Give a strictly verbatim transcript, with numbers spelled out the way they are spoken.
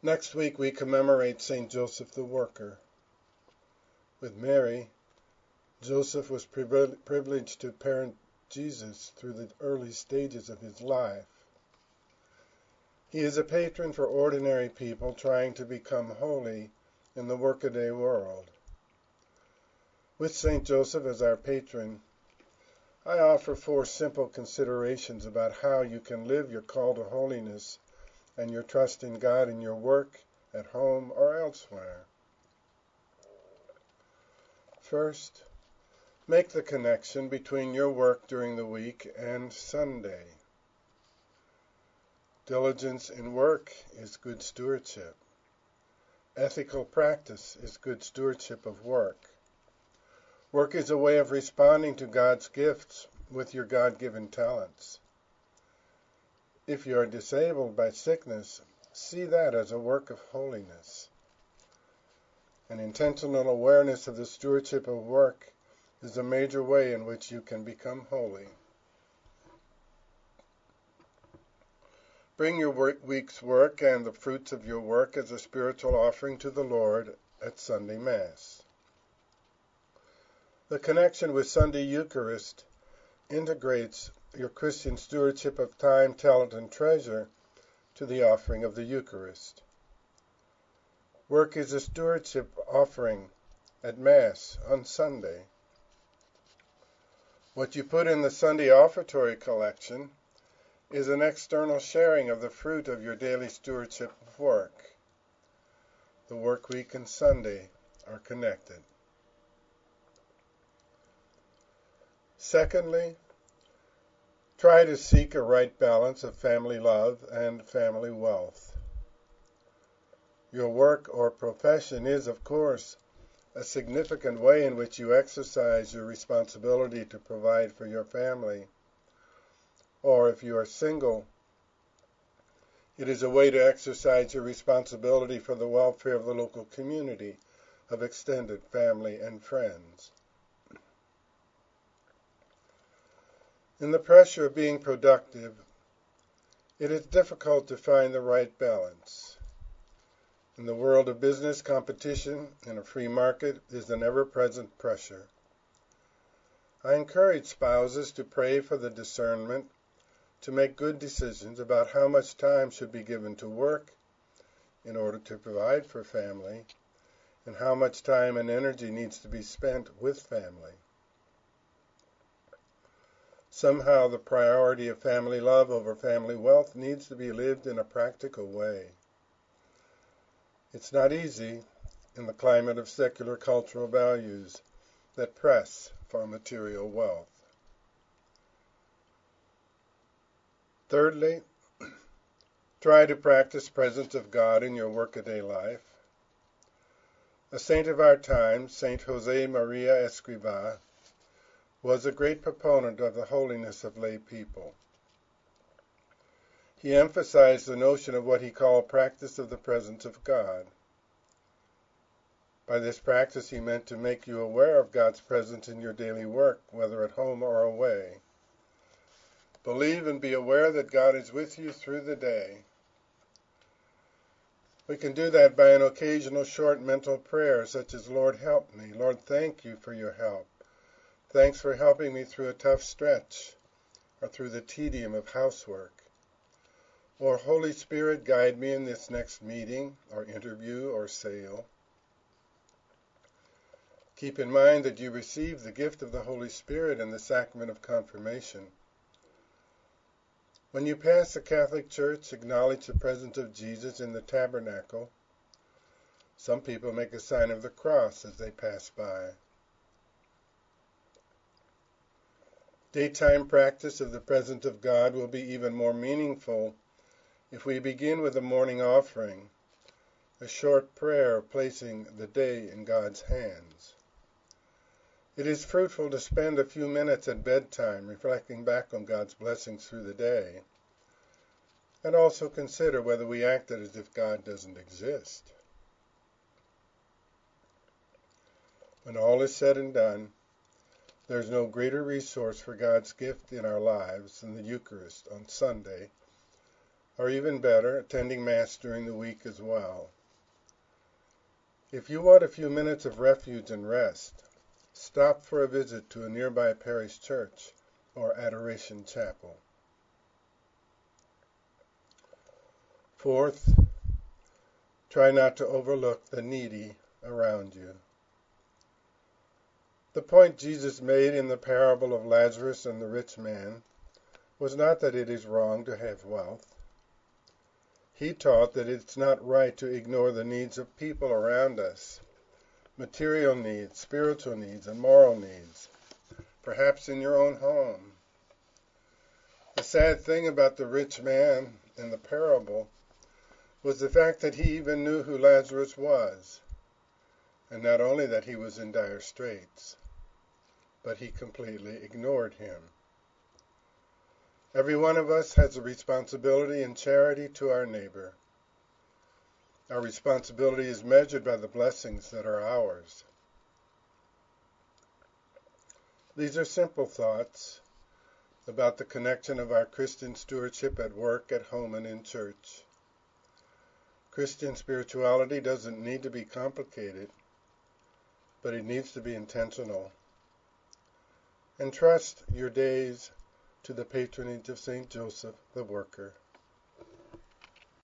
Next week we commemorate Saint Joseph the Worker. With Mary, Joseph was privileged to parent Jesus through the early stages of his life. He is a patron for ordinary people trying to become holy in the workaday world. With Saint Joseph as our patron, I offer four simple considerations about how you can live your call to holiness and your trust in God in your work, at home, or elsewhere. First, make the connection between your work during the week and Sunday. Diligence in work is good stewardship. Ethical practice is good stewardship of work. Work is a way of responding to God's gifts with your God-given talents. If you are disabled by sickness, see that as a work of holiness. An intentional awareness of the stewardship of work is a major way in which you can become holy. Bring your work, week's work and the fruits of your work as a spiritual offering to the Lord at Sunday Mass. The connection with Sunday Eucharist integrates your Christian stewardship of time, talent, and treasure to the offering of the Eucharist. Work is a stewardship offering at Mass on Sunday. What you put in the Sunday offertory collection is an external sharing of the fruit of your daily stewardship of work. The work week and Sunday are connected. Secondly, try to seek a right balance of family love and family wealth. Your work or profession is, of course, a significant way in which you exercise your responsibility to provide for your family. Or if you are single, it is a way to exercise your responsibility for the welfare of the local community, of extended family and friends. In the pressure of being productive, it is difficult to find the right balance. In the world of business, competition in a free market is an ever-present pressure. I encourage spouses to pray for the discernment to make good decisions about how much time should be given to work in order to provide for family, and how much time and energy needs to be spent with family. Somehow the priority of family love over family wealth needs to be lived in a practical way. It's not easy in the climate of secular cultural values that press for material wealth. Thirdly, try to practice presence of God in your workaday life. A saint of our time, Saint Jose Maria Escrivá, was a great proponent of the holiness of lay people. He emphasized the notion of what he called practice of the presence of God. By this practice he meant to make you aware of God's presence in your daily work, whether at home or away. Believe and be aware that God is with you through the day. We can do that by an occasional short mental prayer, such as, Lord, help me. Lord, thank you for your help. Thanks for helping me through a tough stretch, or through the tedium of housework. Or, Holy Spirit, guide me in this next meeting, or interview, or sale. Keep in mind that you receive the gift of the Holy Spirit in the sacrament of confirmation. When you pass the Catholic Church, acknowledge the presence of Jesus in the tabernacle. Some people make a sign of the cross as they pass by. Daytime practice of the presence of God will be even more meaningful if we begin with a morning offering, a short prayer placing the day in God's hands. It is fruitful to spend a few minutes at bedtime reflecting back on God's blessings through the day, and also consider whether we acted as if God doesn't exist. When all is said and done, there is no greater resource for God's gift in our lives than the Eucharist on Sunday, or even better, attending Mass during the week as well. If you want a few minutes of refuge and rest, stop for a visit to a nearby parish church or adoration chapel. Fourth, try not to overlook the needy around you. The point Jesus made in the parable of Lazarus and the rich man was not that it is wrong to have wealth. He taught that it's not right to ignore the needs of people around us, material needs, spiritual needs, and moral needs, perhaps in your own home. The sad thing about the rich man in the parable was the fact that he even knew who Lazarus was, and not only that he was in dire straits, but he completely ignored him. Every one of us has a responsibility in charity to our neighbor. Our responsibility is measured by the blessings that are ours. These are simple thoughts about the connection of our Christian stewardship at work, at home, and in church. Christian spirituality doesn't need to be complicated, but it needs to be intentional. Entrust your days to the patronage of Saint Joseph the Worker.